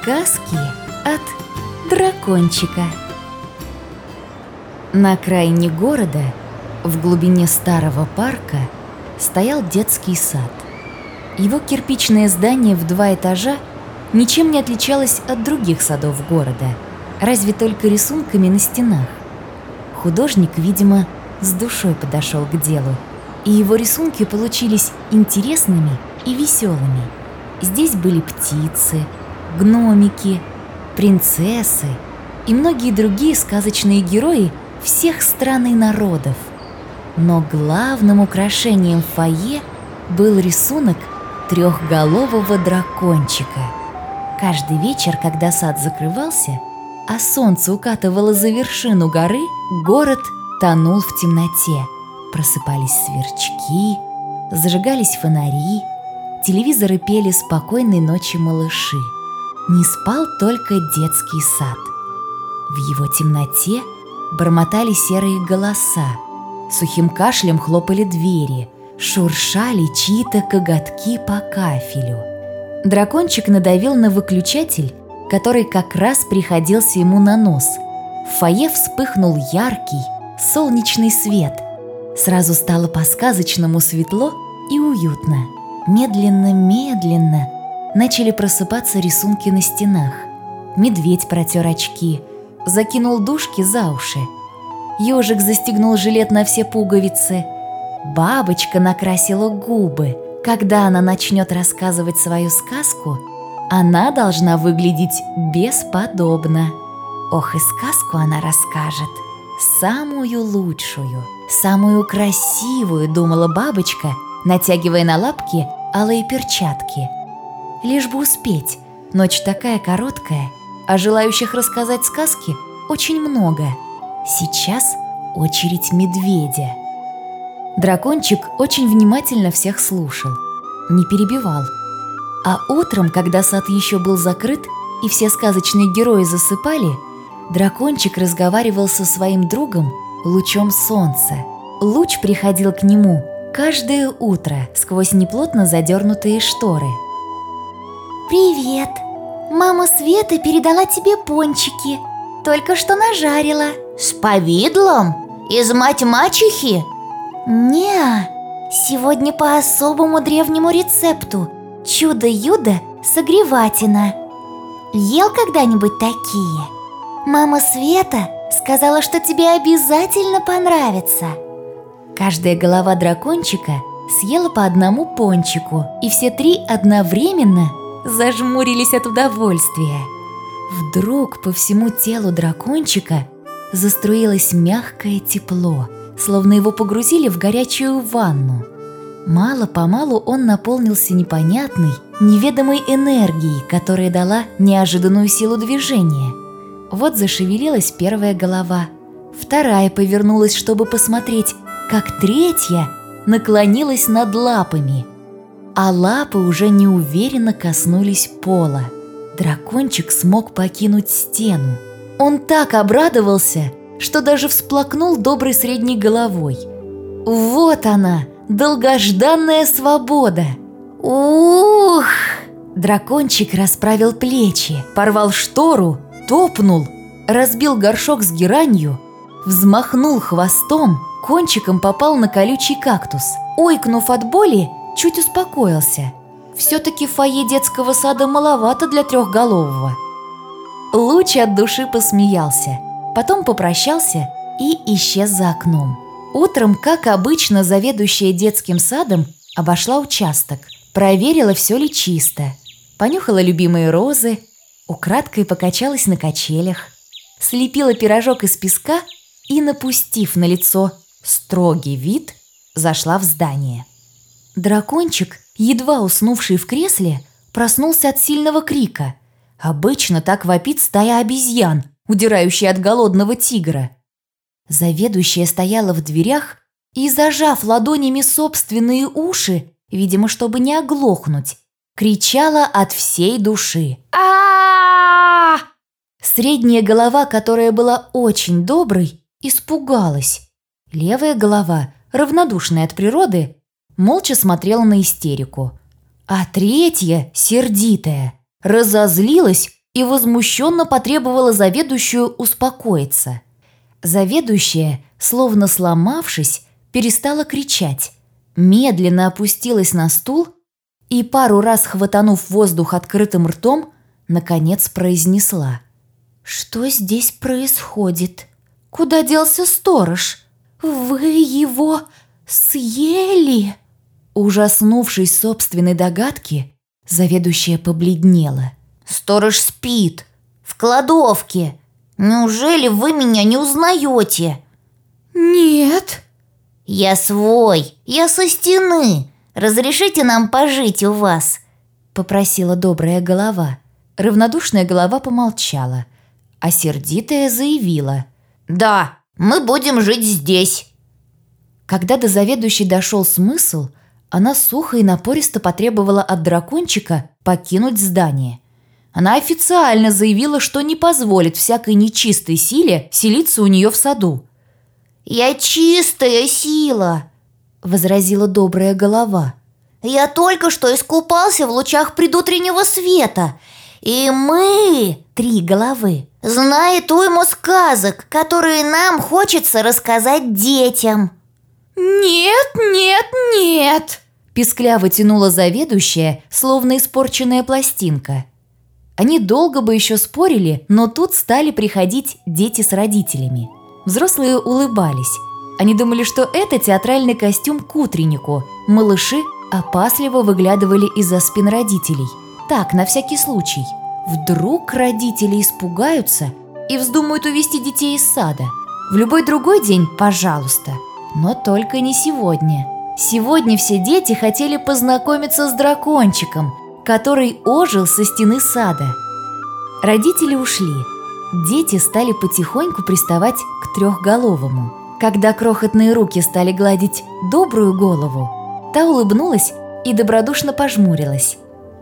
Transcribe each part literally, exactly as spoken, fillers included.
Сказки от дракончика. На окраине города, в глубине старого парка, стоял детский сад. Его кирпичное здание в два этажа ничем не отличалось от других садов города, разве только рисунками на стенах. Художник, видимо, с душой подошел к делу, и его рисунки получились интересными и веселыми. Здесь были птицы, гномики, принцессы и многие другие сказочные герои всех стран и народов. Но главным украшением фойе был рисунок трехголового дракончика. Каждый вечер, когда сад закрывался, а солнце укатывало за вершину горы, город тонул в темноте. Просыпались сверчки, зажигались фонари, телевизоры пели «Спокойной ночи, малыши». Не спал только детский сад. В его темноте бормотали серые голоса, сухим кашлем хлопали двери, шуршали чьи-то коготки по кафелю. Дракончик надавил на выключатель, который как раз приходился ему на нос. В фойе вспыхнул яркий, солнечный свет. Сразу стало по-сказочному светло и уютно. Медленно-медленно начали просыпаться рисунки на стенах. Медведь протер очки, закинул дужки за уши. Ежик застегнул жилет на все пуговицы. Бабочка накрасила губы. Когда она начнет рассказывать свою сказку, она должна выглядеть бесподобно. Ох, и сказку она расскажет. Самую лучшую, самую красивую, думала бабочка, натягивая на лапки алые перчатки. Лишь бы успеть, ночь такая короткая, а желающих рассказать сказки очень много. Сейчас очередь медведя. Дракончик очень внимательно всех слушал, не перебивал. А утром, когда сад еще был закрыт и все сказочные герои засыпали, дракончик разговаривал со своим другом Лучом Солнца. Луч приходил к нему каждое утро сквозь неплотно задернутые шторы. «Привет! Мама Света передала тебе пончики. Только что нажарила». «С повидлом? Из мать-мачехи?» «Не, сегодня по особому древнему рецепту. Чудо-юдо согреватина. Ел когда-нибудь такие? Мама Света сказала, что тебе обязательно понравится». Каждая голова дракончика съела по одному пончику, и все три одновременно зажмурились от удовольствия. Вдруг по всему телу дракончика заструилось мягкое тепло, словно его погрузили в горячую ванну. Мало-помалу он наполнился непонятной, неведомой энергией, которая дала неожиданную силу движения. Вот зашевелилась первая голова, вторая повернулась, чтобы посмотреть, как третья наклонилась над лапами, а лапы уже неуверенно коснулись пола. Дракончик смог покинуть стену. Он так обрадовался, что даже всплакнул доброй средней головой. Вот она, долгожданная свобода! Ух! Дракончик расправил плечи, порвал штору, топнул, разбил горшок с геранью, взмахнул хвостом, кончиком попал на колючий кактус. Ойкнув от боли, чуть успокоился. Все-таки фойе детского сада маловато для трехголового. Луч от души посмеялся, потом попрощался и исчез за окном. Утром, как обычно, заведующая детским садом обошла участок, проверила, все ли чисто, понюхала любимые розы, украдкой покачалась на качелях, слепила пирожок из песка и, напустив на лицо строгий вид, зашла в здание. Дракончик, едва уснувший в кресле, проснулся от сильного крика. Обычно так вопит стая обезьян, удирающая от голодного тигра. Заведующая стояла в дверях и, зажав ладонями собственные уши, видимо, чтобы не оглохнуть, кричала от всей души. а Средняя голова, которая была очень доброй, испугалась. Левая голова, равнодушная от природы, молча смотрела на истерику. А третья, сердитая, разозлилась и возмущенно потребовала заведующую успокоиться. Заведующая, словно сломавшись, перестала кричать, медленно опустилась на стул и, пару раз хватанув воздух открытым ртом, наконец произнесла: «Что здесь происходит? Куда делся сторож? Вы его съели?» Ужаснувшись собственной догадки, заведующая побледнела. Сторож спит в кладовке. Неужели вы меня не узнаете? «Нет». Я свой, я со стены. Разрешите нам пожить у вас?» попросила добрая голова. Равнодушная голова помолчала, а сердитая заявила: «Да, мы будем жить здесь». Когда до заведующей дошел смысл, она сухо и напористо потребовала от дракончика покинуть здание. Она официально заявила, что не позволит всякой нечистой силе селиться у нее в саду. «Я чистая сила», — возразила добрая голова. «Я только что искупался в лучах предутреннего света, и мы, три головы, знает уйму сказок, которые нам хочется рассказать детям». «Нет, нет, нет!» – пискляво тянула заведующая, словно испорченная пластинка. Они долго бы еще спорили, но тут стали приходить дети с родителями. Взрослые улыбались. Они думали, что это театральный костюм к утреннику. Малыши опасливо выглядывали из-за спин родителей. Так, на всякий случай. Вдруг родители испугаются и вздумают увести детей из сада. В любой другой день – пожалуйста. Но только не сегодня. Сегодня все дети хотели познакомиться с дракончиком, который ожил со стены сада. Родители ушли. Дети стали потихоньку приставать к трехголовому. Когда крохотные руки стали гладить добрую голову, та улыбнулась и добродушно пожмурилась.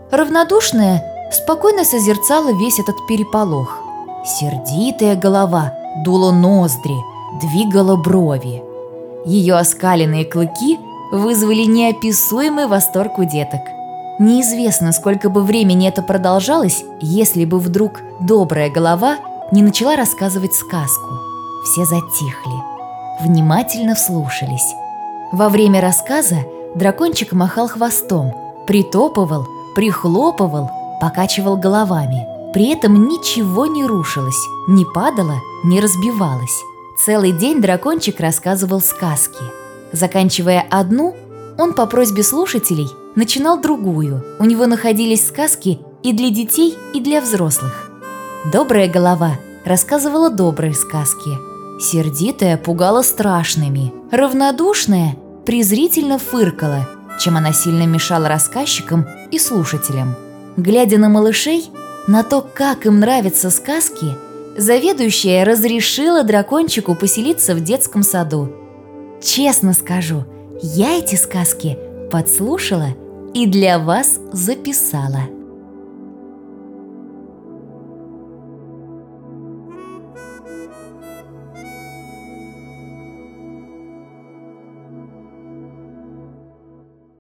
Равнодушная спокойно созерцала весь этот переполох. Сердитая голова дула ноздри, двигала брови. Ее оскаленные клыки вызвали неописуемый восторг у деток. Неизвестно, сколько бы времени это продолжалось, если бы вдруг добрая голова не начала рассказывать сказку. Все затихли, внимательно вслушались. Во время рассказа дракончик махал хвостом, притопывал, прихлопывал, покачивал головами. При этом ничего не рушилось, не падало, не разбивалось. Целый день дракончик рассказывал сказки. Заканчивая одну, он по просьбе слушателей начинал другую. У него находились сказки и для детей, и для взрослых. Добрая голова рассказывала добрые сказки. Сердитая пугала страшными. Равнодушная презрительно фыркала, чем она сильно мешала рассказчикам и слушателям. Глядя на малышей, на то, как им нравятся сказки, заведующая разрешила дракончику поселиться в детском саду. Честно скажу, я эти сказки подслушала и для вас записала.